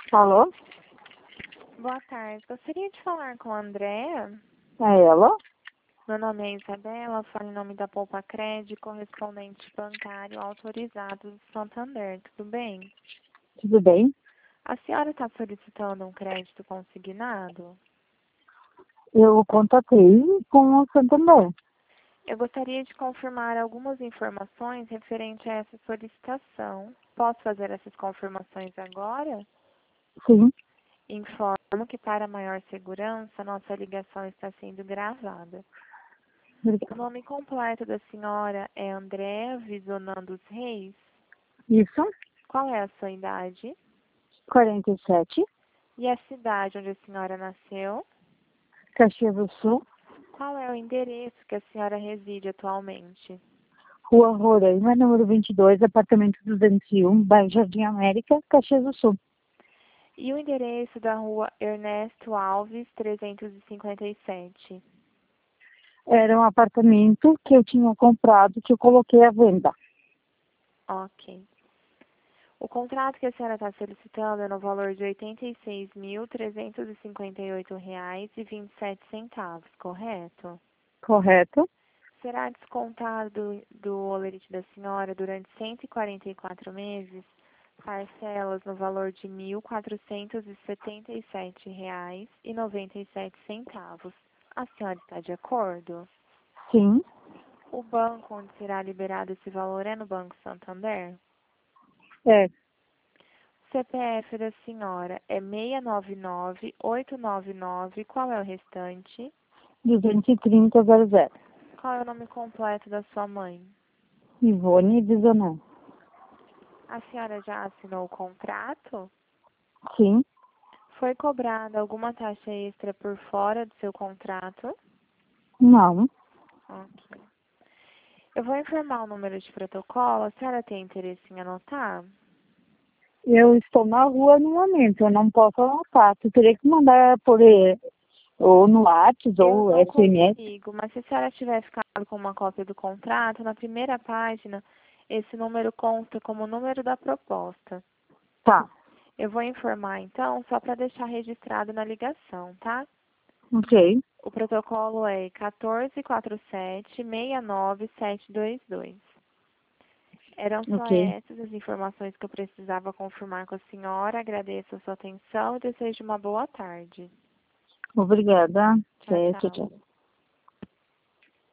Alô? Boa tarde. Gostaria de falar com a Andréa. É ela? Meu nome é Isabela, falo em nome da Poupa Crédito, correspondente bancário autorizado do Santander. Tudo bem? Tudo bem? A senhora está solicitando um crédito consignado? Eu contatei com o Santander. Eu gostaria de confirmar algumas informações referente a essa solicitação. Posso fazer essas confirmações agora? Sim. Informo que, para maior segurança, nossa ligação está sendo gravada. O Obrigada. nome completo da senhora é Andréa Visonando dos Reis. Isso. Qual é a sua idade? 47, E a cidade onde a senhora nasceu? Caxias do Sul, Qual é o endereço que a senhora reside atualmente? Rua Roraima, número 22, apartamento 201, bairro Jardim América, Caxias do Sul. E o endereço da rua Ernesto Alves, 357? Era um apartamento que eu tinha comprado, que eu coloquei à venda. Ok. O contrato que a senhora está solicitando é no valor de R$ 86.358,27, correto? Correto? Será descontado do holerite da senhora durante 144 meses, parcelas no valor de R$ 1.477,97. A senhora está de acordo? Sim. O banco onde será liberado esse valor é no Banco Santander? É. CPF da senhora é 699-899. Qual é o restante? 23000. Qual é o nome completo da sua mãe? Ivone Visonan. A senhora já assinou o contrato? Sim. Foi cobrada alguma taxa extra por fora do seu contrato? Não. Ok. Eu vou informar o número de protocolo. A senhora tem interesse em anotar? Eu estou na rua no momento, eu não posso anotar. Tu teria que mandar por ou no WhatsApp Eu ou não SMS. consigo, mas se a senhora tiver ficado com uma cópia do contrato, na primeira página, esse número consta como o número da proposta. Tá. Eu vou informar então, só para deixar registrado na ligação, tá? Ok. O protocolo é 1447-69722. Eram só Ok. essas as informações que eu precisava confirmar com a senhora. Agradeço a sua atenção e desejo uma boa tarde. Obrigada. Tchau, Tchau, tchau. tchau.